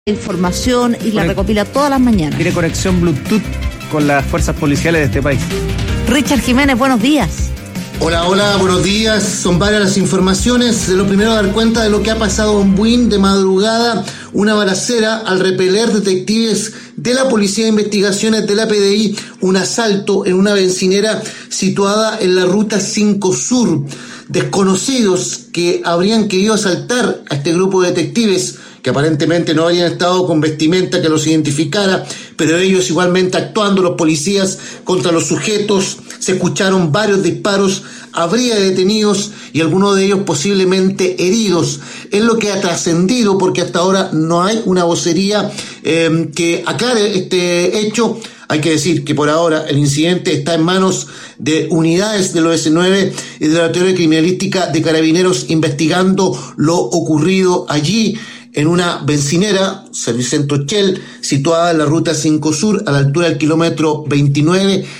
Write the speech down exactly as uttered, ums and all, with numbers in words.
información y la recopila todas las mañanas. Tiene conexión Bluetooth con las fuerzas policiales de este país. Richard Jiménez, buenos días. Hola, hola, buenos días. Son varias las informaciones. Lo primero, dar cuenta de lo que ha pasado en Buin de madrugada. Una balacera al repeler detectives de la Policía de Investigaciones de la P D I. Un asalto en una bencinera situada en la ruta cinco Sur. Desconocidos que habrían querido asaltar a este grupo de detectives, que aparentemente no habían estado con vestimenta que los identificara, pero ellos igualmente actuando, los policías, contra los sujetos. Se escucharon varios disparos, habría detenidos y algunos de ellos posiblemente heridos. Es lo que ha trascendido, porque hasta ahora no hay una vocería eh, que aclare este hecho. Hay que decir que por ahora el incidente está en manos de unidades de los S nueve y de la teoría criminalística de Carabineros investigando lo ocurrido allí en una bencinera, Servicentro Shell, situada en la ruta cinco Sur, a la altura del kilómetro veintinueve